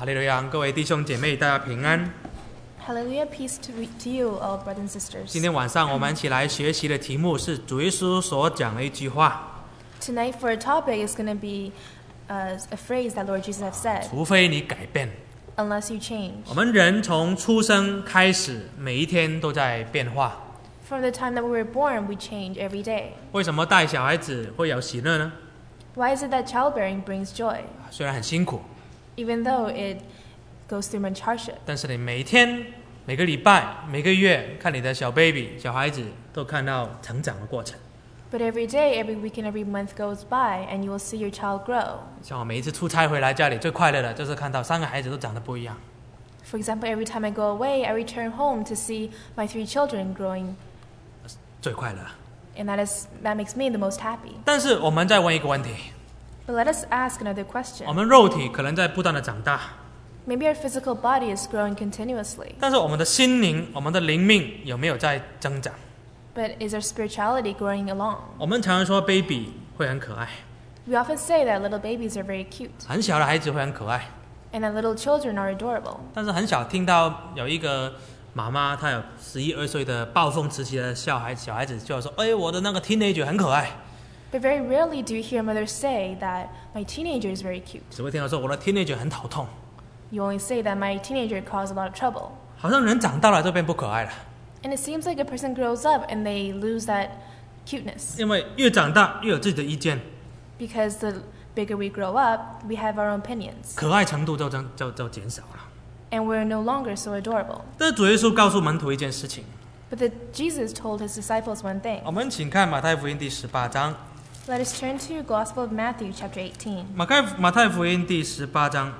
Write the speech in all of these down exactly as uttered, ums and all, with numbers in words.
哈利路亚，各位弟兄姐妹，大家平安。 Hallelujah, peace to, to you, all brothers and sisters. 今天晚上我们一起来学习的题目是主耶稣所讲的一句话。 Tonight for a topic is going to be uh, a phrase that Lord Jesus has said. 除非你改变。 Unless you change. 我们人从出生开始，每一天都在变化。 From the time that we were born, we change every day. 为什么带小孩子会有喜乐呢？ Why is it that childbearing brings joy? 虽然很辛苦， Even though it goes through much hardship. 但是你每一天、每个礼拜、每个月看你的小 baby、小孩子，都看到成长的过程。 But every day, every week, and every month goes by, and you will see your child grow. 像我每一次出差回来，家里最快乐的就是看到三个孩子都长得不一样。 For example, every time I go away, I return home to see my three children growing. 最快乐。 And that is that makes me the most happy. 但是我们再问一个问题， But let us ask another question. 我们肉体可能在不断的长大， Maybe our physical body is growing continuously. 但是我们的心灵、我们的灵命有没有在增长？ But is our spirituality growing along? 我们常常说 baby 会很可爱， We often say that little babies are very cute, 很小的孩子会很可爱， and that little children are adorable. 但是很少听到有一个妈妈，她有十一二岁的暴风时期的小孩子，小孩子就说：“哎，我的那个 teenager 很可爱。” But very rarely do you hear mothers say that my teenager is very cute. 只会听到说我的 teenager 很头痛， You only say that my teenager caused a lot of trouble. 好像人长大了就变不可爱了， And it seems like a person grows up and they lose that cuteness. 因为越长大越有自己的意见， Because the bigger we grow up, we have our own opinions. 可爱程度就就就就减少了。 And we're no longer so adorable. 但是主耶稣告诉门徒一件事情， But the, Jesus told his disciples one thing. 我们请看马太福音第十八章。 Let us turn to Gospel of Matthew chapter eighteen. 马太马太福音第十八章，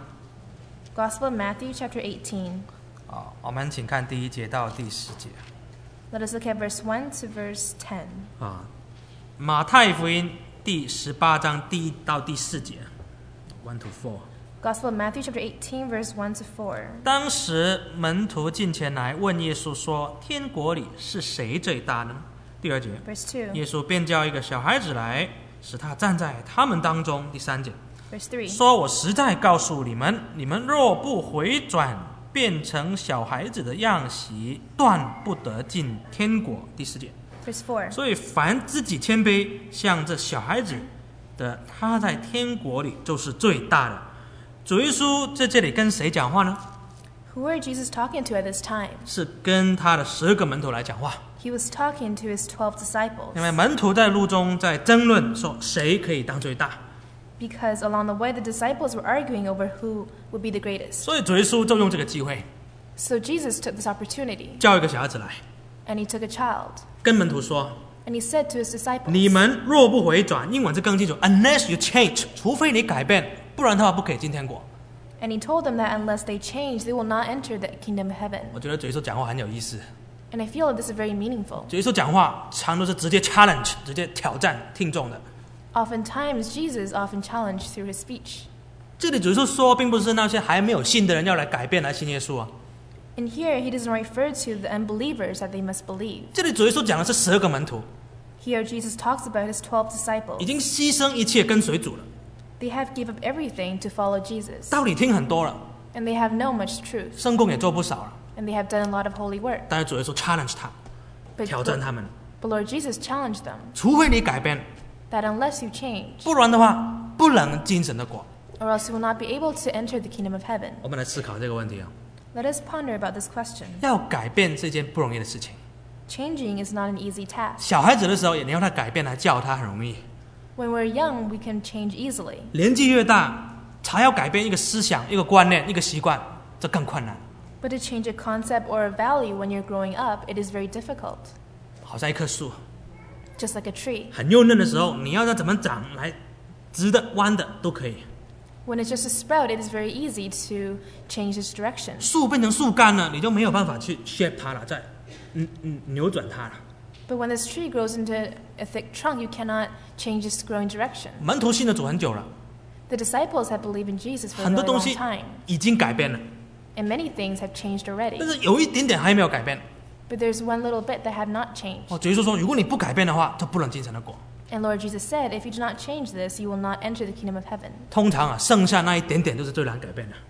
Gospel of Matthew chapter eighteen. 啊，我们请看第一节到第十节。 Let us look at verse one to verse ten. 啊，马太福音第十八章第一到第四节 ，one to four。 Gospel of Matthew chapter eighteen, verse one to four. 当时门徒进前来问耶稣说：“天国里是谁最大呢？”第二节， Verse two. 耶稣便叫一个小孩子来，使他站在他们当中。第三节， Verse three. 说：“我实在告诉你们，你们若不回转，变成小孩子的样式，断不得进天国。”第四节， Verse four. 所以凡自己谦卑，像这小孩子的，他在天国里就是最大的。主耶稣在这里跟谁讲话呢？ Who were Jesus talking to at this time? 是跟他的十个门徒来讲话。 He was talking to his twelve disciples. 因为门徒在路中在争论说谁可以当最大， Because along the way, the disciples were arguing over who would be the greatest. 所以主耶稣就用这个机会 So Jesus took this opportunity, 叫一个小孩子来， and he took a child, 跟门徒说： and he said to his disciples, 你们若不回转，英文是更清楚 ，unless you change， 除非你改变，不然的话不可以进天国。 and he told them that unless they change, they will not enter the kingdom of heaven. 我觉得主耶稣讲话很有意思， And I feel that this is very meaningful. 主耶稣讲话常都是直接 challenge， 直接挑战听众的。 Oftentimes, Jesus often challenged through his speech. 这里主耶稣说，并不是那些还没有信的人要来改变来信耶稣啊， And here, he doesn't refer to the unbelievers that they must believe. 这里主耶稣讲的是十二个门徒， Here, Jesus talks about his twelve 已 disciples. 经牺牲一切跟随主了， They have given up everything to follow Jesus. 道理听很多了， And they have known much truth. 圣工也做不少了， And they have done a lot of holy work. 但是主耶稣 challenge 他， But, 挑战他们， but Lord Jesus challenged them 除非你改变， that unless you change, 不然的话不能进神的国。 or else you will not be able to enter the kingdom of heaven. 我们来思考这个问题啊， Let us ponder about this question. 要改变是一件不容易的事情。 Changing is not an easy task. 小孩子的时候，你要他改变来教他很容易， When we're young, we can change easily. 年纪越大，才要改变一个思想、一个观念、一个习惯，这更困难。 But to change a concept or a value when you're growing up, it is very difficult. 好像一棵树， Just like a tree. 很幼嫩的时候，你要它怎么长，来直的、弯的都可以。 When it's just a sprout, it is very easy to change its direction. 树变成树干了，你就没有办法去 shape 它了，再嗯嗯扭转它了。 But when this tree grows into a thick trunk, you cannot change its growing direction. 门徒信了主很久了， The disciples have believed in Jesus for a 很多 really 东 long 西 time, 已经改变了， and many things have changed already. 但是有一点点还没有改变。 But there's one little bit that have not changed. 哦，主耶稣说，如果你不改变的话，就不能进神的国。 And Lord Jesus said, if you do not change this, you will not enter the kingdom of heaven. 通常啊，剩下那一点点就是最难改变的。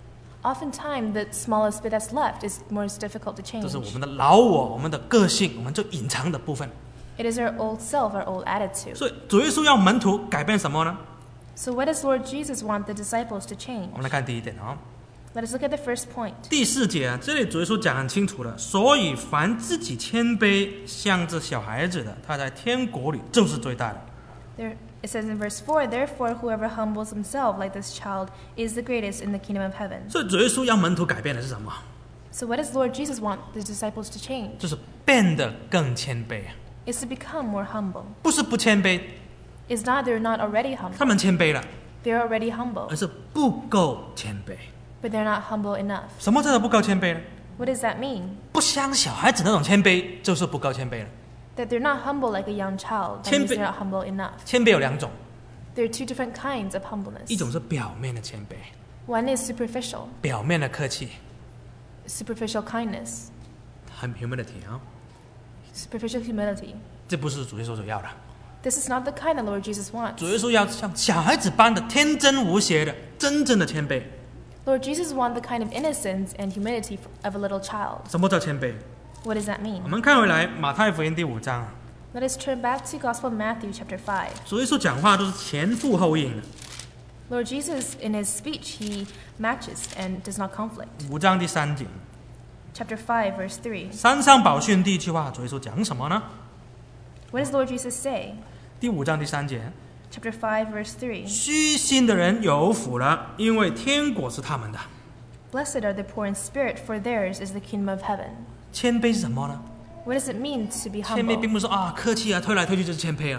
Oftentimes, the smallest bit that's left is most difficult to 这是我 change. 们的老我，我们的个性，我们就隐藏的部分。 It is our old self, our old attitude. 所以主耶稣要门徒改变什么呢？ So what does Lord Jesus want the disciples to change? 我们来看第一点啊、 Let us look at the first point. 第四节啊，这里主耶稣讲很清楚了，所以凡自己谦卑，像这小孩子的，他在天国里就是最大的。 There, it says in verse four, Therefore whoever humbles himself like this child is the greatest in the kingdom of heaven. 所以主耶稣要门徒改变的是什么？ So what does Lord Jesus want the disciples to change? 就是变得更谦卑， It's to become more humble. 不是不谦卑， It's not they're not already 他 humble. 们谦卑了， They're already humble, 而是不够谦卑。 but they're not humble enough. 什么叫做不够谦卑呢？ What does that mean? 不像小孩子那种谦卑，就是不够谦卑了。 That they're not humble like a young child. That means they're not humble enough. 谦卑有两种， There are two different kinds of 一种 humbleness. 是表面的谦卑， One is superficial, 表面的客气， superficial kindness, 很 humility 啊， superficial humility. 这不是主耶稣所要的。 This is not the kind that Lord Jesus wants. 主耶稣要像小孩子般的天真无邪的真正的谦卑。 Lord Jesus wants the kind of innocence and humility of a little child. 什么叫谦卑？ What does that 我 mean? 们看回来马太福音第五章， Let us turn back to Gospel of Matthew chapter five. 主耶稣讲话都是前赴后应的。 Lord Jesus, in his speech, he matches and does not conflict. 五章第三节， Chapter five, verse three. 山上宝训第一句话，主耶稣讲什么呢？ What does Lord Jesus say? 第五章第三节， Chapter five, verse three. 虚心的人有福了，因为天国是他们的。 Blessed are the poor in spirit, for theirs is the kingdom of heaven. 谦卑是什么呢？ What does it mean to be 谦卑 humble? 并不是说啊客气啊，推来推去就是谦卑啊。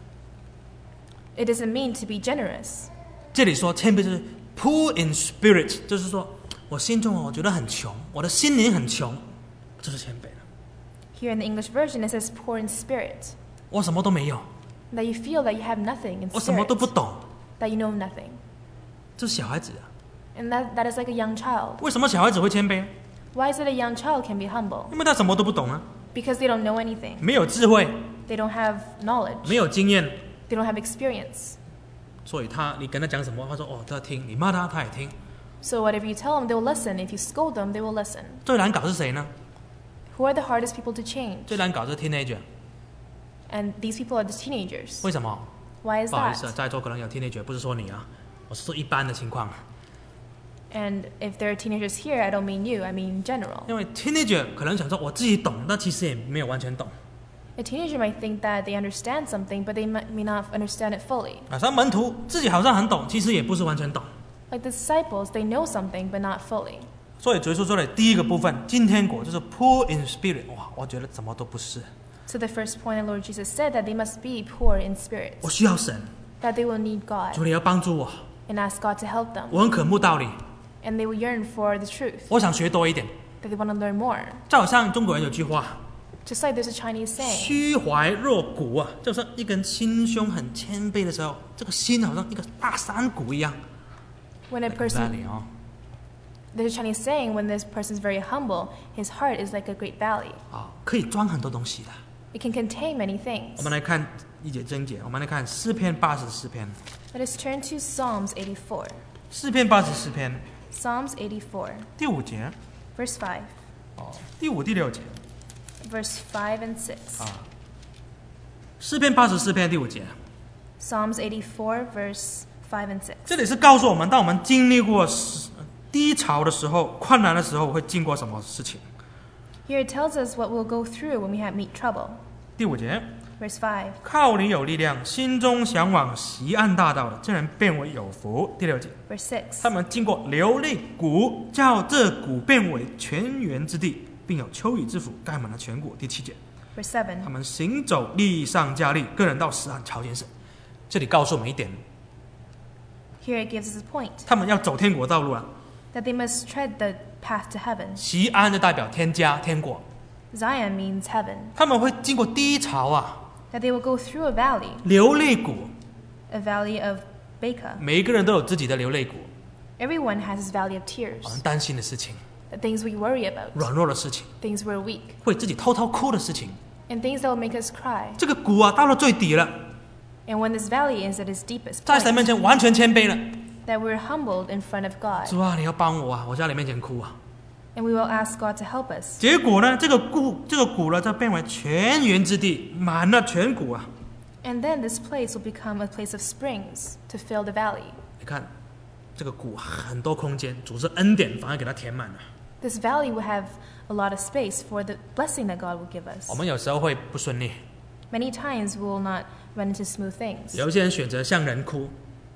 It doesn't mean to be generous. 这里说谦卑就是 poor in spirit， 就是说我心中我觉得很穷，我的心灵很穷，这是谦卑了。 Here in the English version, it says poor in spirit. 我什么都没有， That you feel that you have nothing in 我什么 spirit. 都不懂， That you know nothing. 这是小孩子啊。 And that, that is like a young child. 为什么小孩子会谦卑？ Why is it a young child can be humble? 因为他什么都不懂啊， Because they don't know anything. 没有智慧， They don't have knowledge. 没有经验， They don't have experience. 所以他你跟他讲什么，他说哦他听，你骂他他也听。 So whatever you tell them, they will listen. If you scold them, they will listen. 最难搞是谁呢？ Who are the hardest people to change? 最难搞是 teenager。 And these people are the teenagers. 为什么？ Why is 不好意思啊， that? 在座可能有 teenager，不是说你啊，我是说一般的情况。 And if there are teenagers here, I don't mean you, I mean in general. 因为 teenager 可能想说我自己懂，但其实也没有完全懂。 A teenager might think that they understand something, but they might, may not understand it fully. 啊，像门徒自己好像很懂，其实也不是完全懂。 Like the disciples, they know something, but not fully. 所以主耶稣说的第一个部分，今天国就是 poor in spirit， 哇，我觉得怎么都不是。 So the first point, the Lord Jesus said that they must be poor in spirit, 我需要神， that they will need 主 God 你要帮助我， and ask God to help them. 我很渴慕道理， And they will yearn for the truth, 我想学多一点。 that they want to learn more. 就好像中国人有句话， Just like there's a Chinese saying, 虚怀若谷啊，就是一个人心胸很谦卑的时候，这个心好像一个大山谷一样。 when a 在 person, 里哦， there's a Chinese saying, when this person is very humble, his heart is like a great valley. 啊，可以装很多东西的。 It can contain many 我 things. 们来看一节真解，我们来看诗篇八十四篇， Let us turn to Psalms eighty-four. 诗篇八十四篇 Psalms eighty-four, 第五节， verse five, 哦，第五、第六节 verse five and six. 啊，诗篇八十四篇第五节， Psalms eighty-four, verse five and six. 这里是告诉我们，当我们经历过低潮的时候、困难的时候，会经过什么事情。 Here it tells us what we'll go through when we have meet trouble. 第五节， Verse five, 靠你有力量，心中向往西岸大道的，这人变为有福。第六节， verse six. 他们经过流泪谷，叫这谷变为泉源之地，并有秋雨之福盖满了全谷。第七节， Verse 他 seven. 们行走力上加力，个人到死岸朝见神。这里告诉我们一点， Here it gives us a point 他们要走天国道路啊。 that they must tread the path to heaven. 西安就代表天家天国， Zion means heaven. 他们会经过低潮啊， That they will go through a valley, 流泪谷， a valley of Baca. 每一个人都有自己的流泪谷， Everyone has his valley of 我 tears. 们担心的事情、 The things we worry about, 软弱的事情， things we're weak, 会自己偷偷哭的事情。 and things that will make us cry. 这个谷啊，到了最底了， And when this valley is at its deepest 在神 point, 面前完全谦卑了， that we're humbled in front of God, 主啊，你要帮我啊，我在你面前哭啊。 and we will ask God to help us. 结果呢，这个谷这个谷呢，就变为泉源之地，满了全谷啊。 And then this place will become a place of springs to fill the valley. 你看，这个谷很多空间，主是恩典反而给它填满了。 This valley will have a lot of space for the blessing that God will give us. 我们有时候会不顺利， Many times we will not run into smooth things, 有一些人选择向人哭，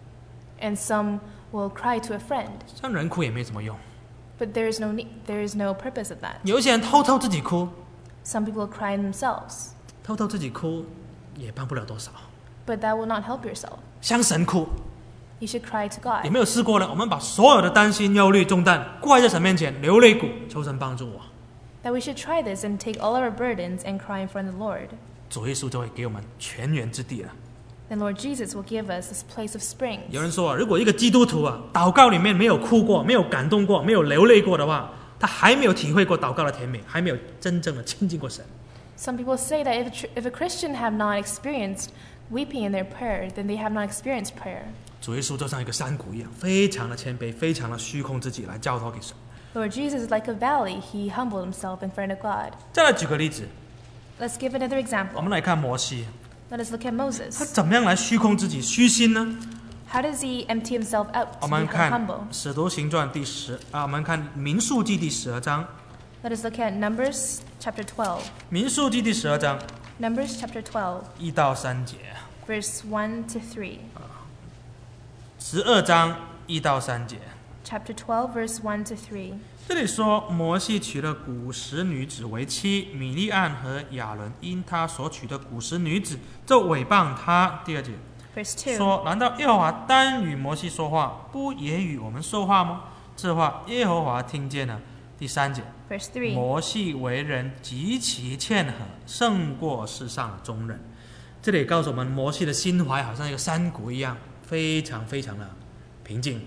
and some will cry to a friend. 向人哭也没什么用。 But there is no need, there is no purpose of that. 有一些人偷偷自己哭， Some people cry themselves, 偷偷自己哭也帮不了多少。 but that will not help yourself. 向神哭， You should cry to 有 God. 没有试过呢？我们把所有的担心、忧虑、重担挂在神面前，流泪谷，求神帮助我。 That we should try this and take all our burdens and cry in front of the Lord. 主耶稣就会给我们泉源之地了。 Then Lord Jesus will give us this place of springs. 有人说啊，如果一个基督徒啊，祷告里面没有哭过，没有感动过，没有流泪过的话，他还没有体会过祷告的甜美，还没有真正的亲近过神。 Some people say that if a, tr- if a Christian have not experienced weeping in their prayer, then they have not experienced prayer. 主耶稣就像一个山谷一样，非常的谦卑，非常的虚空自己来交托给神。 Lord Jesus is like a valley. He humbled himself in front of God. 再来举个例子， Let's give another 我 example. 们来看摩西， Let us look at 他 Moses. 怎么样来虚空自己、虚心呢？ How does he empty himself out 我 to 们 become 看 humble? 《使徒行传》第十啊，我们看《民数记》第十二章，《 Let us look at Numbers chapter twelve. 民数记》第十二章 Numbers chapter twelve, 一到三节， verse one to three. 十二章一到三节。 Chapter twelve, verse one to three. 这里说，摩西娶了古时女子为妻，米利暗和亚伦因他所娶的古时女子，就诽谤他。第二节 Verse two. 说：难道耶和华单与摩西说话，不也与我们说话吗？这话耶和华听见了。第三节， Verse three. 摩西为人极其谦和，胜过世上的众人。这里告诉我们，摩西的心怀好像一个山谷一样，非常非常的平静。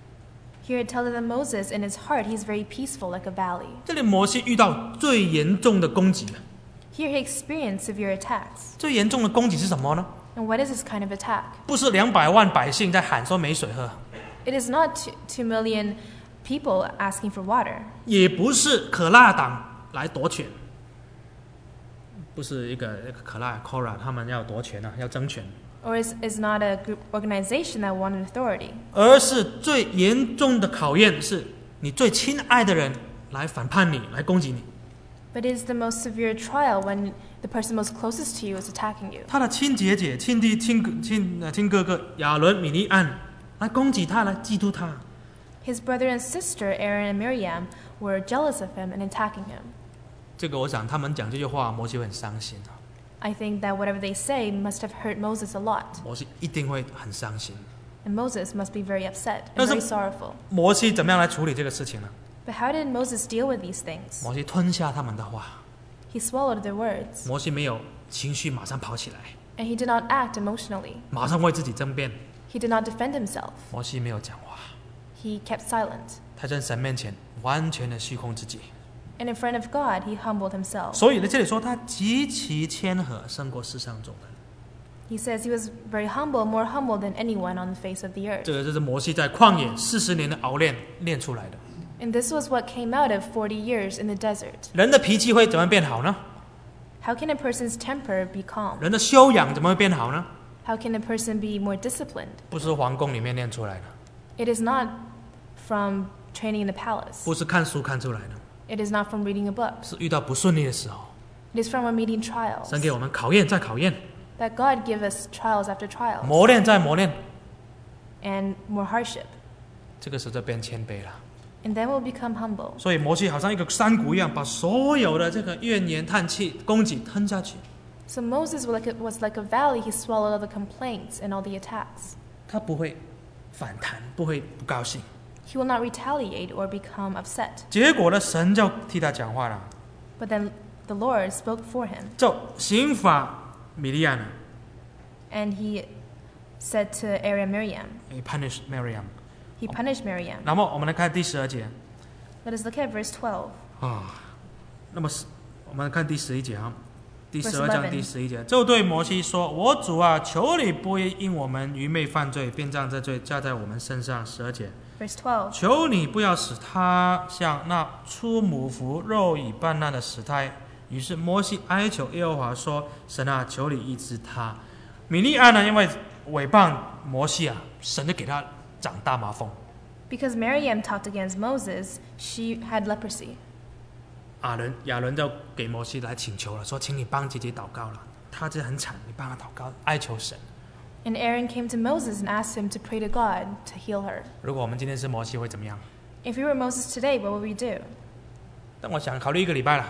Here it tells us that Moses, in his heart, he's very peaceful like a valley. 这里摩西遇到最严重的攻击， Here he experienced severe attacks. 最严重的攻击是什么呢？ And what is this kind of attack? 不是两百万百姓在喊说没水喝， It is not two, two million people asking for water. 也不是可辣党来夺权，不是一个一个可辣 Kora 他们要夺权啊，要争权， Or is, is not a group organization that wanted authority. 而是最严重的考验是你最亲爱的人来反叛你，来攻击你。 But it is the most severe trial when the person most closest to you is attacking you. 他的亲姐姐、亲弟、亲哥亲呃亲哥哥亚伦、米利暗来攻击他，来嫉妒他。 His brother and sister, Aaron and Miriam, were jealous of him and attacking him. 这个我想他们讲这句话，摩西会很伤心啊， I think that whatever they say must have hurt Moses a lot. 摩西一定会很伤心。 And Moses must be very upset and 但是- very sorrowful. 摩西怎么样来处理这个事情呢？ But how did Moses deal with these things? 摩西吞下他们的话， He swallowed their words, 摩西没有情绪马上跑起来， and he did not act emotionally. 马上为自己争辩。 He did not defend himself. 摩西没有讲话， He kept silent. 他在神面前完全的虚空自己。 And in front of God, he humbled himself. 所以在这里说，他极其谦和，胜过世上众人。 He says he was very humble, more humble than anyone on the face of the earth. 这个就是摩西在旷野四十年的熬练练出来的。 And this was what came out of forty years in the desert. 人的脾气会怎么变好呢？ How can a person's temper be calm? 人的修养怎么会变好呢？ How can a person be more disciplined? 不是皇宫里面练出来的， It is not from training in the palace. 不是看书看出来的， It is not from reading a book. 是遇到不顺利的时候， It is from our meeting trials. 神给我们考验再考验， That God give us trials after trials 磨练再磨练， and more hardship. 这个时候就变谦卑了。 And then we'll become humble. 所以摩西好像一个山谷一样，把所有的这个怨言叹气、攻击吞下去。 So Moses was like, a, was like a valley. He swallowed all the complaints and all the attacks. 他不会反弹，不会不高兴。 He will not retaliate or become upset. 结果呢，神就替他讲话了， But then the Lord spoke for him. 就刑罚米利亚呢 And he said to Aaron and Miriam, ，He punished Miriam。 he punished Miriam. 那么我们来看第十二节 Let us look at verse twelve. 啊，那么是我们看第十一节啊， 第十二章第十一节，就对摩西说：“我主啊，求你不因我们愚昧犯罪，便将这罪加在我们身上。”十二节， Verse twelve. 求你不要使他像那出母腹肉已半烂的死胎。于是摩西哀求耶和华说：“神啊，求你医治他。”米利暗呢，因为诽谤摩西啊，神就给他长大麻风。 Because Miriam talked against Moses, she had leprosy. 亚伦亚伦就给摩西来请求了，说：“请你帮姐姐祷告了，她这很惨，你帮她祷告，哀求神。” And Aaron came to Moses and asked him to pray to God to heal her. 如果我们今天是摩西会怎么样？ If we were Moses today, what would we do? 但我想考虑一个礼拜了，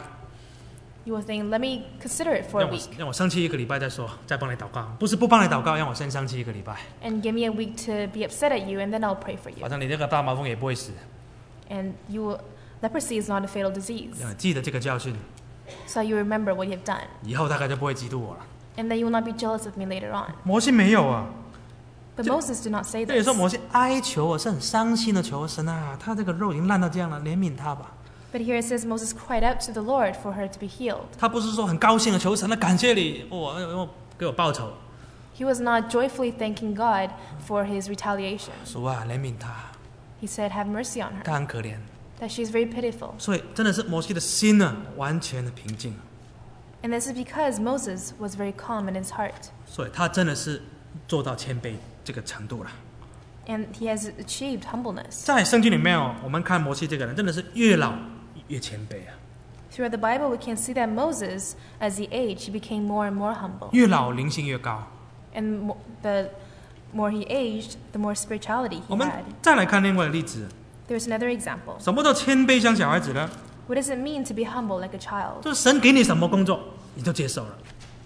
You will think, let me consider it for a 让我 week 让我生气一个礼拜再说，再帮你祷告。不是不帮你祷告，让我先生气一个礼拜， and give me a week to be upset at you, and then I'll pray for you. 反正你这个大麻风也不会死。 And you will, leprosy is not a fatal disease. 记得这个教训， So you remember what you have done. 以后大概就不会嫉妒我了。 And then you will not be jealous of me later on. 摩西没有啊， But Moses did not say 这也 this. 说摩西哀求我是很伤心的求神啊，他这个肉已经烂到这样了，怜悯他吧。 But here it says Moses cried out to the Lord for her to be healed. 他不是说很高兴的求神了，感谢你，我、我给我报仇。 He was not joyfully thanking God for his retaliation. 主啊，怜悯他， He said, have mercy on her, 他很可怜。 that she is very pitiful. 所以真的是摩西的心呢，完全的平静。 And this is because Moses was very calm in his heart. 所以他真的是做到谦卑这个程度了。 And he has achieved humbleness. 在圣经里面哦，我们看摩西这个人真的是越老越谦卑啊， Throughout the Bible, we can see that Moses, as he aged, he became more and more humble. 越老灵性越高。 And mo- the more he aged, the more spirituality 我 he 们 had. 再来看另外的例子， There's another example. 什么叫谦卑像小孩子呢？ What does it mean to be humble like a child? 就是神给你什么工作，你就接受了，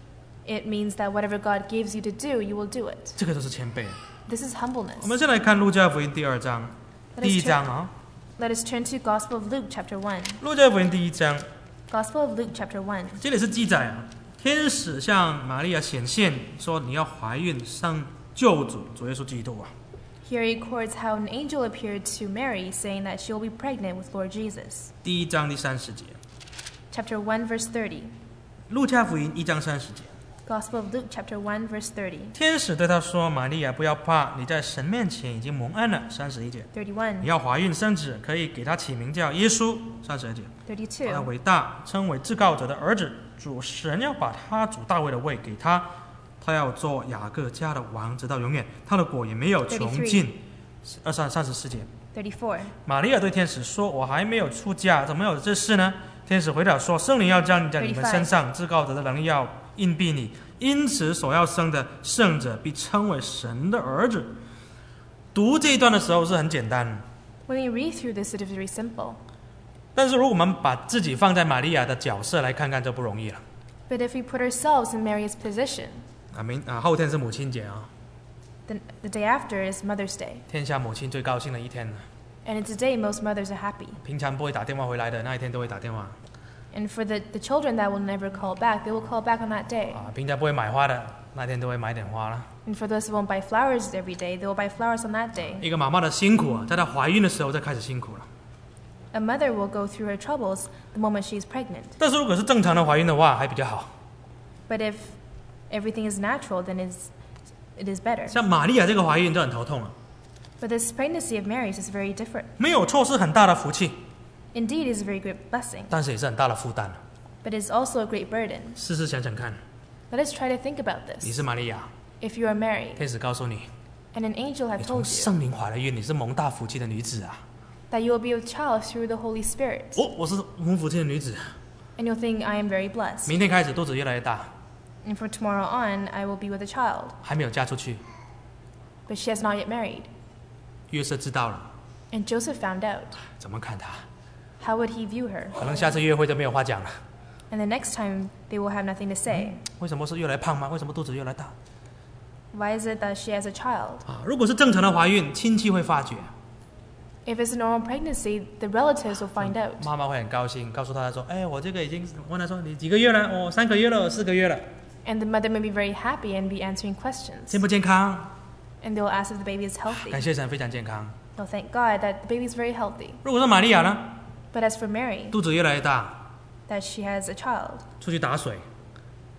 It means that whatever God gives you to do, you will do it. 这个就是谦卑。 This is 我 humbleness. 们先来看路加福音第二章， Let 第一 us, 章 turn, 啊， let us turn to Gospel of Luke chapter one. 路加福音第一章， Gospel of Luke chapter one. 这里是记载啊，天使向玛利亚显现，说你要怀孕生救主主耶稣基督啊。 Here he records how an angel appeared to Mary, saying that she will be pregnant with Lord Jesus. 第一章第三十节， Chapter one, verse thirty. 路加福音一章三十节， Gospel of Luke chapter one, verse thirty. 天使对他说：“玛利亚，不要怕，你在神面前已经蒙恩了。”三十一节， thirty-one, 你要怀孕生子，可以给他起名叫耶稣。三十二节，他 thirty-two. 伟大，称为至高者的儿子。主神要把他主大卫的位给他，他要做雅各家的王，直到永远，他的果也没有穷尽。二三三十四节， thirty-four. 玛利亚对天使说：“我还没有出嫁，怎么有这事呢？”天使回答说：“圣灵要降临在你们身上，至高者的能力要荫庇你，因此所要生的圣者必称为神的儿子。”读这一段的时候是很简单， When you read through this, it is very simple. 但是如果我们把自己放在玛利亚的角色来看看，就不容易了。 But if we put ourselves in Mary's position, 啊，明啊，后天是母亲节啊， then the day after is Mother's Day. 天下母亲最高兴的一天了。 And it's a day most mothers are happy. 平常不会打电话回来的，那一天都会打电话 And for the, the children that will never call back, they will call back on that day. 啊。平常不会买花的，那一天都会买点花了。 And for those who won't buy flowers every day, they will buy flowers on that day. 一个妈妈的辛苦啊，在她怀孕的时候就开始辛苦了。 A mother will go through her troubles the moment she is pregnant. 但是如果是正常的怀孕的话，还比较好。 But if everything is natural, then it's, it is better. 像玛利亚这个怀孕就很头痛了， But this pregnancy of Mary's is very different. 没有错是很大的福气， Indeed, it is a very great blessing, 但是也是很大的负担。 but it is also a great burden. 试试想想看， Let us try to think about 你 this. 是玛利亚， If you are married 天使告诉你， and an angel have 你从 told you 圣灵怀了孕，你是蒙大福气的女子啊。 that you will be with child through the Holy Spirit, 哦，我是蒙福气的女子， and you'll think, I am very blessed. 明天开始肚子越来越大， And from tomorrow on, I will be with a child. 还没有嫁出去。 But she has not yet married. 约瑟知道了， And Joseph found out. 怎么看她？ How would he view her? 可能下次约会就没有话讲了。 And the next time, they will have nothing to say. 为什么是越来越胖吗？为什么肚子越来越大？ Why is it that she has a child? 啊，如果是正常的怀孕，亲戚会发觉， If it's a normal pregnancy, the relatives will find out. 妈妈会很高兴，告诉她说：“哎，我这个已经问她说你几个月了？哦，三个月了，四个月了， And the mother may be very happy and be answering questions. 健不健康？” And they'll ask if the baby is 感 healthy. 谢神，非常健康。 They'll thank God that the baby is very healthy. 如果是玛利亚呢， But as for Mary, 肚子越来越大， that she has a child, 出去打水，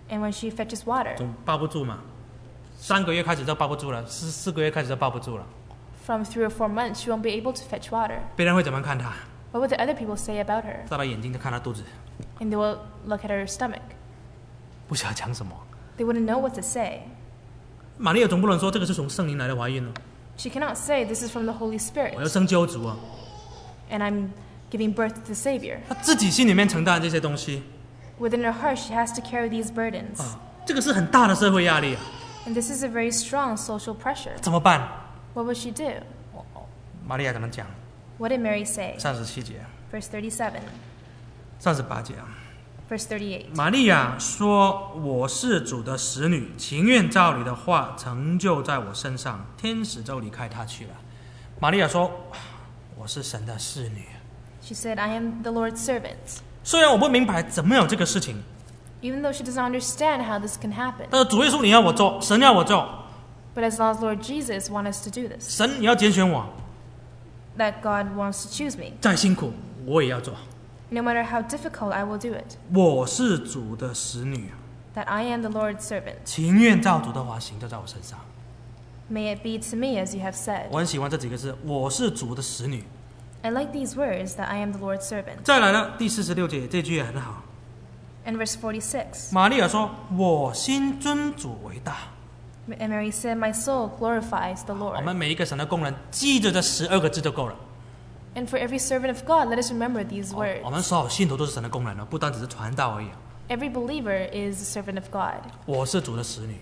And when she fetches water, 总抱不住嘛，三个月开始就抱不住了，四四个月开始就抱不住了。 from three or four months, she won't be able to fetch water. 别人会怎么看她？ What would the other people say about her? 照她眼睛就看她肚子， And they will look at her stomach. 不晓得讲什么。 They wouldn't know what to say. 玛利亚总不能说这个是从圣灵来的怀孕了， She cannot say, this is from the Holy 我要 Spirit, 生救主啊！ and I'm giving birth to the Savior. 她自己心里面承担这些东西 Within her heart, she has to carry these burdens. 啊，这个是很大的社会压力啊， And this is a very strong social pressure. 怎么办？ What would she do? 玛利亚怎么讲？ What did Mary say? 三十七节、 Verse thirty-seven, 三十八节啊。 verse thirty-eight. 玛利亚说：“我是主的使女，情愿照你的话成就在我身上。”天使就离开她去了。玛利亚说：“我是神的侍女。 She said, I am the Lord's servant. 虽然我不明白怎么有这个事情， Even though she doesn't understand how this can happen. 但是主耶稣你要我做，神要我做， But as long as Lord Jesus wants us to do this, 神你要拣选我， that God wants to choose me. 再辛苦我也要做。 No matter how difficult, I will do it. 我是主的使女， That I am the Lord's servant. 情愿照主的话行，就在我身上。 May it be to me as you have said. 我很喜欢这几个字，我是主的使女。 I like these words, that I am the Lord's servant. 再来了，第四十六节这句也很好。 And verse forty-six. 玛利亚说：“我心尊主为大。” And Mary said, My soul glorifies the 我 Lord. 们每一个神的工人记着这十二个字就够了。 And for every servant of God, let us remember these 我 words. 们所有信徒都是神的工人哦，不单只是传道而已。 Every believer is a servant of God. 我是主的使女，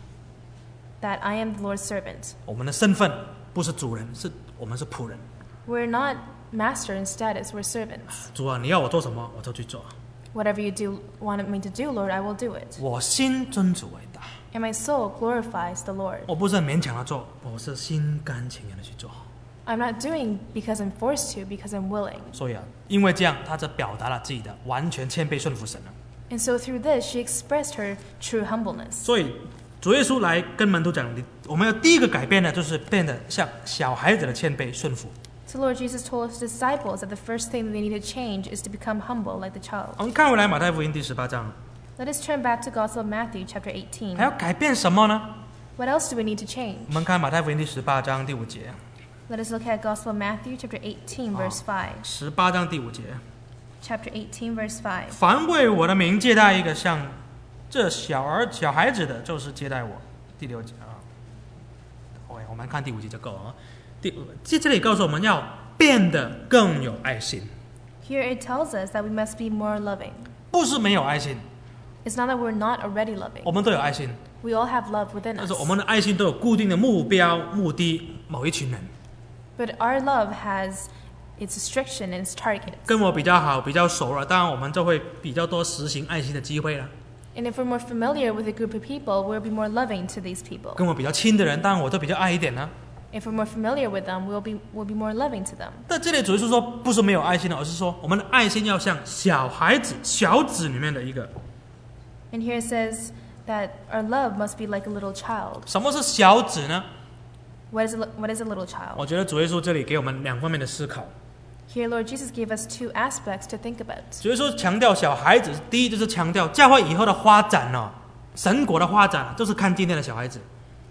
That I am the Lord's servant. 我们的身份不是主人，是我们是仆人。 We're not master in status, we're servants. 主啊，你要我做什么，我就去做。 Whatever you do want me to do, Lord, I will do it. 我心尊主为大， And my soul glorifies the Lord. 我不是很勉强的做，我是心甘情愿的去做。 I'm not doing because I'm forced to, because I'm willing. 所以啊，因为这样，他就表达了自己的完全谦卑顺服神了。 And so through this, she expressed her true humbleness. 所以主耶稣来跟门徒讲，你我们要第一个改变的就是变得像小孩子的谦卑顺服。 So Lord Jesus told his disciples that the first thing that they need to change is to become humble like the child. 我们看回来马太福音第十八章， Let us turn back to Gospel of Matthew chapter eighteen. 还要改变什么呢？ What else do we need to change? 我们看马太福音第十八章第五节， Let us look at Gospel of Matthew chapter eighteen, verse five. 十八章第五节， Chapter eighteen, verse five. 凡为我的名接待一个像这小儿小孩子的，就是接待我。第六节啊，OK，我们看第五节就够了啊。第这这里告诉我们要变得更有爱心， Here it tells us that we must be more loving. 不是没有爱心， It's not that we're not already loving. 我们都有爱心， We all have love within 但是 us. 我们的爱心都有固定的目标、目的，某一群人。 But our love has its restriction and its target. 跟我比较好、比较熟了，当然我们就会比较多实行爱心的机会了。 And if we're more familiar with a group of people, we'll be more loving to these people. 跟我比较亲的人，当然我就比较爱一点呢。 If we're more familiar with them, we'll be, we'll be more loving to them. 但这里主要是说，不是没有爱心的，而是说我们的爱心要像小孩子、小子里面的一个。 And here it says that our love must be like a little child. 什么是小子呢？ What is a, li- what is a little child? 我觉得主耶稣这里给我们两方面的思考。 Here, Lord Jesus gave us two aspects to think about. 主耶稣强调小孩子，第一就是强调教会以后的发展哦，神国的发展就是看今天的小孩子。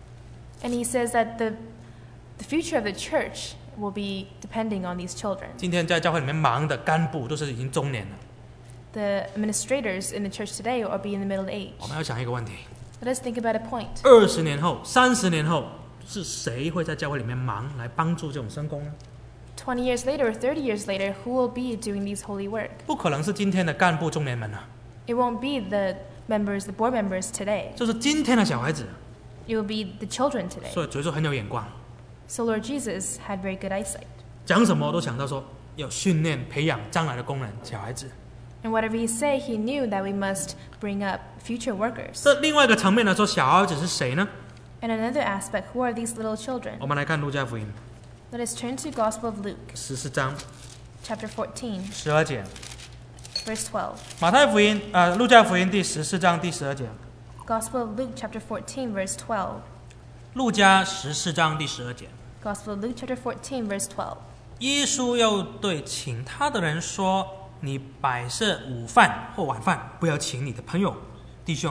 And he says that the, the future of the church will be depending on these children. 今天在教会里面忙的干部都是已经中年了。 The administrators in the church today will be in the middle age. 我们要想一个问题： Let us think about a point. 二十年后、三十年后，是谁会在教会里面忙来帮助这种圣工呢？ twenty years later or thirty years later, who will be doing these holy work? 不可能是今天的干部中年们啊， It won't be the members, the board members today. 就是今天的小孩子。 It will be the children today. 所以主耶稣很有眼光， So Lord Jesus had very good eyesight. 讲什么都想到说要训练、培养将来的工人小孩子。 And whatever he said, he knew that we must bring up future workers. 这另外一个层面来说，小孩子是谁呢？ And another aspect, who are these little children? 我们来看路加福音 Let us turn to Gospel of Luke, 十四章 chapter fourteen, 十二节， verse twelve. 马太福音啊、呃，路加福音第十四章第十二节， Gospel of Luke, chapter fourteen, verse twelve. 路加十四章第十二节。 Gospel of Luke, chapter fourteen, verse twelve. 耶稣又对请他的人说：“你摆设午饭或晚饭，不要请你的朋友、弟兄、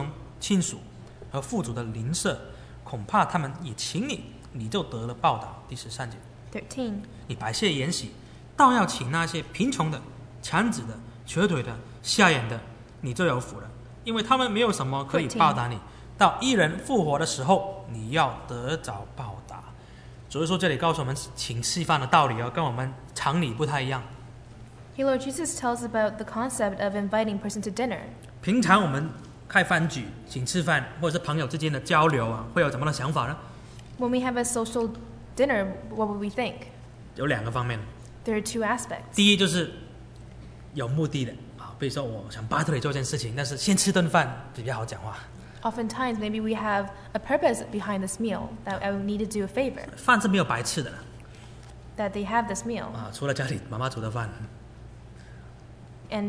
亲属和富足的邻舍，恐怕他们也请你，你就得了报答。第十三节， thirteen. 你摆设筵席，倒要请那些贫穷的、强子的、瘸腿的、瞎眼的，你就有福了，因为他们没有什么可以报答你。到一人复活的时候，你要得着报答。主耶稣这里告诉我们请吃饭的道理哦，跟我们常理不太一样。 Here, Lord Jesus tells about the concept of inviting a person to dinner. 平常我们开饭局请吃饭，或者是朋友之间的交流啊，会有怎么的想法呢？ When we have a social dinner, what would we think? 有两个方面。 There are two aspects. 第一就是有目的的啊，比如说我想巴特里做件事情，但是先吃顿饭比较好讲话。 Oftentimes, maybe we have a purpose behind this meal, that I would need to do a favor, 饭是没有白吃的 that they have this meal. 啊，除了家里妈妈煮的饭。 And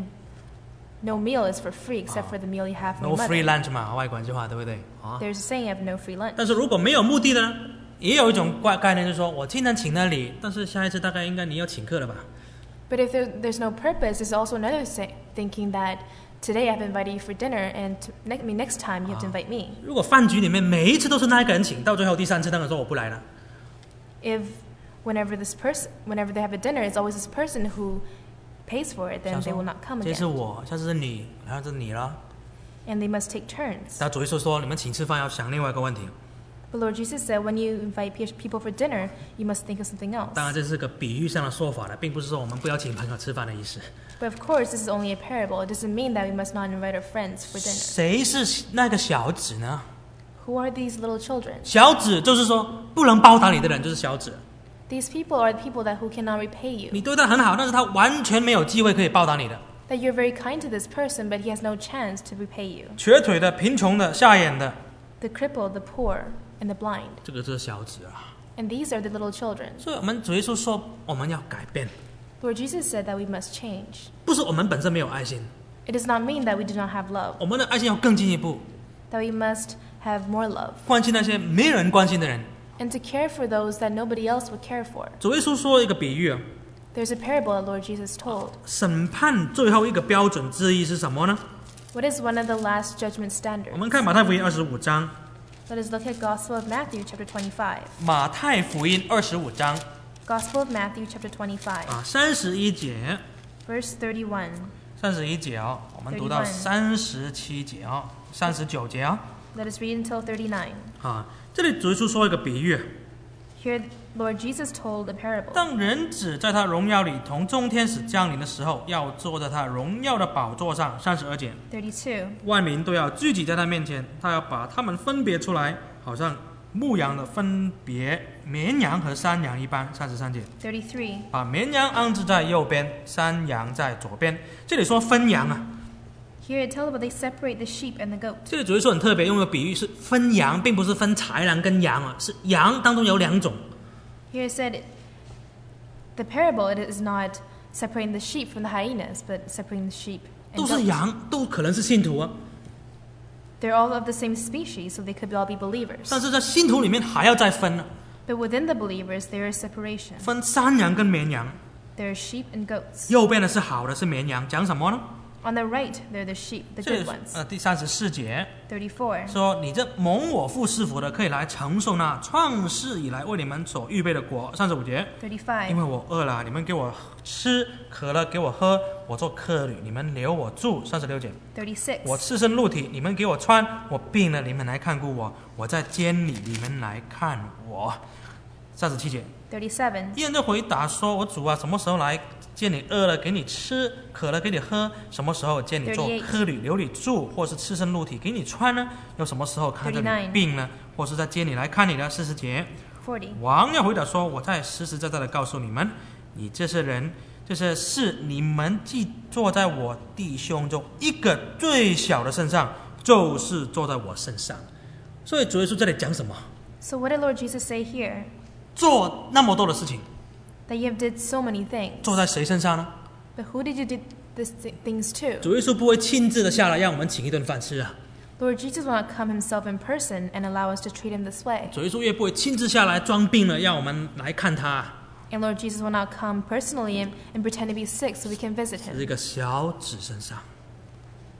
no meal is for free except for the meal you have from No your free mother. lunch 嘛，外国人句话对不对啊？ There's a saying of no free lunch. 但是如果没有目的的呢，也有一种概概念，就是说我今天请了你，但是下一次大概应该你要请客了吧？ But if there, there's no purpose, there's also another say, thinking that today I've invited you for dinner, and to, ne- I mean, next time you have to invite me. 如果饭局里面每一次都是那一个人请，到最后第三次那个说我不来了， If whenever this person, whenever they have a dinner, it's always this person who pays for it, then 想 they 说 will not come 这次 again. 我，下次是你，然后是你了。 And they must take turns. 但主耶稣说，你们请吃饭要想另外一个问题， But Lord Jesus said, when you invite pe- people for dinner, you must think of something else. 当然这是个比喻上的说法了，并不是说我们不要请朋友吃饭的意思。 But of course, this is only a parable. It doesn't mean that we must not invite our friends for dinner. 谁是那个小子呢？ Who are these little children? 小子就是说不能报答你的人就是小子。 These people are the people that who cannot repay you. 你对他很好，但是他完全没有机会可以报答你的。 That you're very kind to this person, but he has no chance to repay you. 瘸腿的、贫穷的、瞎眼的， The crippled, the poor, and the blind. 这个就是小子啊。 And these are the little children. 所以我们主耶稣说我们要改变， Lord Jesus said that we must change. 不是我们本身没有爱心， It does not mean that we do not have love, 我们的爱心要更进一步， that we must have more love, 关心那些没人关心的人。 and to care for those that nobody else would care for. 主耶稣说一个比喻啊， There's a parable that Lord Jesus told. 审判最后一个标准之一是什么呢？ What is one of the last judgment 我 standards? 们看马太福音二十五章， Let us look at Gospel of Matthew chapter twenty-five. 马太福音二十五章 Gospel of Matthew chapter twenty-five, 啊，三十一节， verse thirty-one. 三十一节哦，我们读到三十七节哦，三十九节哦， Let us read until thirty-nine. 啊，这里主耶稣说一个比喻。 Here, Lord Jesus told a parable. 当人子在他荣耀里同众天使降临的时候，要坐在他荣耀的宝座上。三十二节， thirty-two. 万民都要聚集在他面前，他要把他们分别出来，好像牧羊的分别绵羊和山羊一般。三十三节， thirty-three. 把绵羊安置在右边，山羊在左边。这里说分羊啊， Here it tells about they separate the sheep and the goat. 这里主耶稣很特别，用个比喻是分羊，并不是分豺狼跟羊啊，是羊当中有两种。 Here it said the parable it is not separating the sheep from the hyenas, but separating the sheep 都 and 是 goats. 羊，都可能是信徒啊， They're all of the same species, so they could all be believers. 但是在信徒里面还要再分呢、 But within the believers, there is separation. 分山羊跟绵羊。 There are sheep and goats. 右边的是好的，是绵羊，讲什么呢？ On the right, there are the sheep, the 这里 good ones. 呃第三十四节 thirty-four. 说：“你这蒙我父赐福的，可以来承受那创世以来为你们所预备的国。”三十五节，因为 thirty-five. 我饿了，你们给我吃；渴了，给我喝；我做客旅，你们留我住。三十六节， thirty-six. 我赤身露体，你们给我穿；我病了，你们来看顾我；我在监里，你们来看我。三十七节， thirty-seven. 一人就回答说：“我主啊，什么时候来见你？饿了给你吃，渴了给你喝；什么时候见你做客旅留你住，或是赤身露体给你穿呢？又什么时候看着你病呢，或是在监里来看你呢？”四十节， forty. 王要回答说：“我在实实在在的告诉你们，你这些人，这些事，你们既坐在我弟兄中一个最小的身上，就是坐在我身上。”所以主耶稣这里讲什么？ So what did Lord Jesus say here? 做那么多的事情， That you have did so many things. 坐在谁身上呢？ But who did you do these th- things to? 主耶稣不会亲自的下来让我们请一顿饭吃啊！ Lord Jesus will not come himself in person and allow us to treat him this way. 主耶稣也不会亲自下来装病了让我们来看他， And Lord Jesus will not come personally and, and pretend to be sick so we can visit 是 him. 一个小子身上。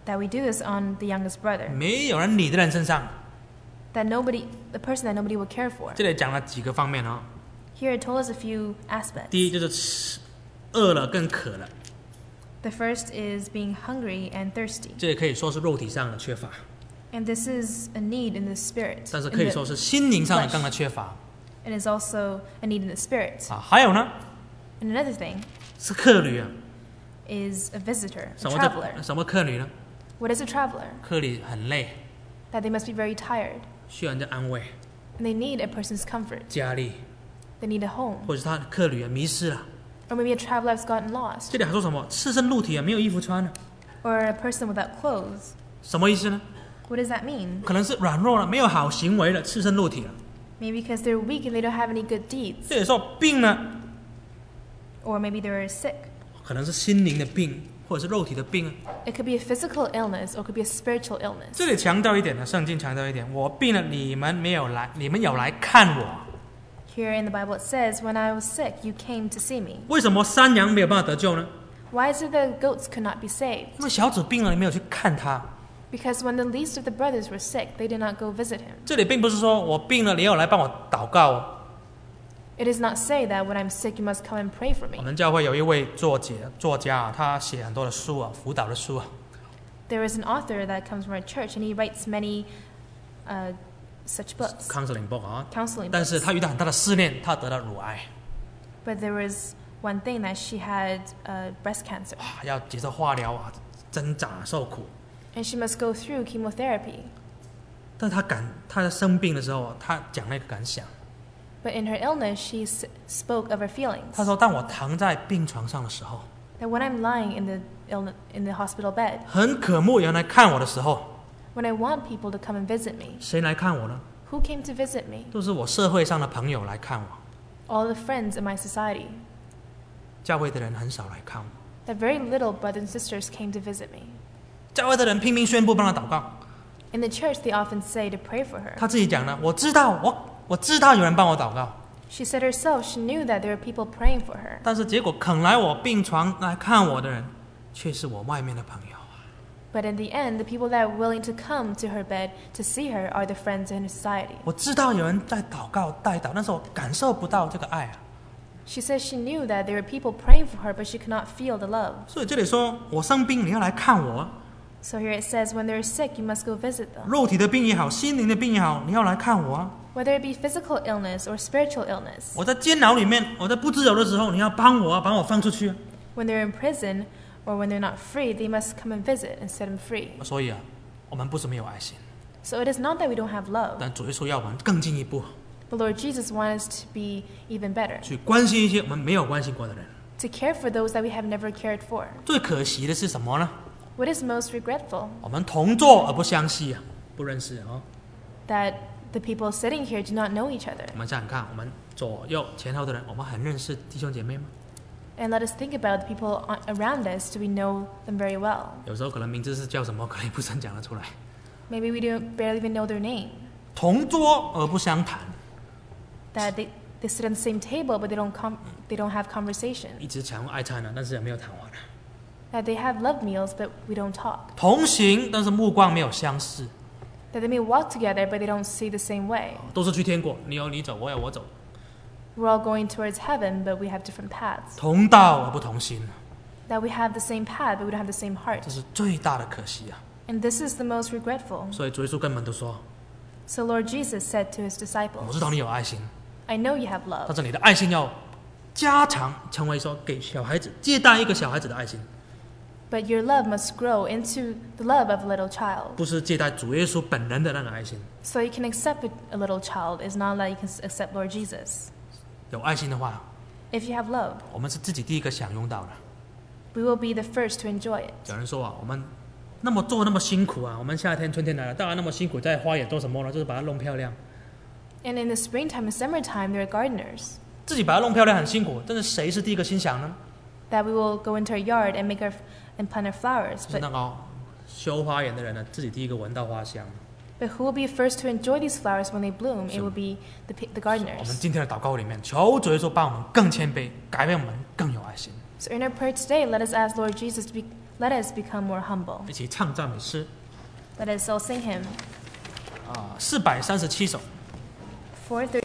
That we do this on the youngest brother. 没有人理的人身上。 That nobody, the person that nobody will care for. 这里讲了几个方面哦。 Here it told us a few aspects. 第一就是吃饿了更渴了。 The first is being hungry and thirsty. 这也可以说是肉体上的缺乏。 And this is a need in the spirit. 但是可以说是心灵上的更加缺乏。 It is also a need in the spirit. 啊，还有呢？ And another thing 是客旅啊。 is a visitor, a 什么 traveler. 什么客旅呢？ What is a traveler? 客旅很累。 That they must be very tired. 需要人家安慰。 And they need a person's comfort. 家里。 They need a home. 或者是他客旅啊迷失了。 Or maybe a traveler has gotten lost. 这里还说什么？赤身露体啊，没有衣服穿了。 Or a person without clothes. 什么意思呢？ What does that mean? 可能是软弱了，没有好行为了，赤身露体了。 Maybe because they're weak and they don't have any good deeds. 这里说病呢， Or maybe they're sick. 可能是心灵的病，或者是肉体的病。 It could be a physical illness or it could be a spiritual illness. 这里强调一点呢，圣经强调一点，我病了，你们没有来，你们有来看我。 Here in the Bible it says, when I was sick, you came to see me. 为什么山羊没有办法得救呢？ Why is it the goats could not be saved? 因为小子病了，你没有去看他。 Because when the least of the brothers were sick, they did not go visit him. 这里并不是说我病了，你要来帮我祷告哦。 It does not say that when I'm sick, you must come and pray for 我 me. 们教会有一位作者作家啊，他写很多的书啊，辅导的书啊。 There is an author that comes from our church, and he writes many uh, such books, counseling book 啊， counseling 但是 books. 他遇到很大的试炼，他得了乳癌， But there was one thing that she had uh, breast cancer, 啊要接受化疗啊，挣扎受苦。 and she must go through chemotherapy. 但他感他在生病的时候，他讲那个感想。 But in her illness, she s- spoke of her feelings. 他说：“当我躺在病床上的时候， That when I'm lying in the illness, in the hospital bed, 很渴慕有人来看我的时候， when I want people to come and visit me, 谁来看我呢？ who came to visit me? 都是我社会上的朋友来看我， All the friends in my society. 教会的人很少来看我。 That very little brothers and sisters came to visit me. 教会的人拼命宣布帮他祷告， In the church, they often say to pray for her. 他自己讲呢，我知道，我我知道有人帮我祷告， She said herself she knew that there were people praying for her. 但是结果肯来我病床来看我的人，却是我外面的朋友。 But in the end, the people that are willing to come to her bed to see her are the friends in her society. 我知道有人在祷告代祷，但是我感受不到这个爱啊。 She says she knew that there were people praying for her, but she could not feel the love. 所以这里说我生病，你要来看我， So here it says, when they're sick, you must go visit them. 肉体的病也好，心灵的病也好，你要来看我啊。 Whether it be physical illness or spiritual illness. 我在监牢里面，我在不自由的时候，你要帮我啊，把我放出去啊。 When they're in prison or when they're not free, they must come and visit and set them free. 所以啊，我们不是没有爱心， So it is not that we don't have love, 但主耶稣要我们更进一步 but Lord Jesus wants us to be even better, 去关心一些我们没有关心过的人。 to care for those that we have never cared for. 最可惜的是什么呢？ What is most regretful? 我们同坐而不相识啊，不认识啊。 That the people sitting here do not know each other. 我们想想看，我们左右前后的人，我们很认识弟兄姐妹吗？ And let us think about the people on- around us. Do we know them very well? 有时候可能名字是叫什么，可能也不是很讲得出来。 Maybe we don't barely even know their name. 同桌而不相谈， That they, they sit on the same table, but they don't com- they don't have conversation. 一直抢爱餐呢，但是也没有谈话的。 That they have love meals, but we don't talk. 同行，但是目光没有相似， That they may walk together, but they don't see the same way. 都是去天国，你有你走，我有我走， We're all going towards heaven, but we have different paths. 同道而不同心， That we have the same path, but we don't have the same heart. 这是最大的可惜啊！ And this is the most regretful. 所以主耶稣跟门都说 So Lord Jesus said to his：“ 我 disciples, 知道你有爱心， I know you have 但 love, 是你的爱心要加强，成为说给小孩子接待一个小孩子的爱心， but your love must grow into the love of a little child. 不是接待主耶稣本人的那个爱心。 So you can accept a- a little child is not that you can s- accept Lord Jesus. 有爱心的话， If you have love, 我们是自己第一个享用到的。 we will be the first to enjoy it. 有人说啊，我们那么做那么辛苦啊，我们夏天春天来了，当然那么辛苦，在花园做什么呢？就是把它弄漂亮。 And in the springtime and summertime, there are gardeners 自己把它弄漂亮很辛苦，但是谁是第一个欣赏呢？ that we will go into our yard and make our f- and plant our flowers. 就是 But, 那个修花园的人呢，自己第一个闻到花香。 but who will be first to enjoy these flowers when they bloom? It So- will be the, p- the 我们 gardeners. 今天的祷告里面，求主耶稣帮我们更谦卑，改变我们更有爱心。 So in our prayer today, let us ask Lord Jesus to be let us become more humble. 一起唱赞美诗 Let us all sing hymn 啊，四百三十七首。 four thirty.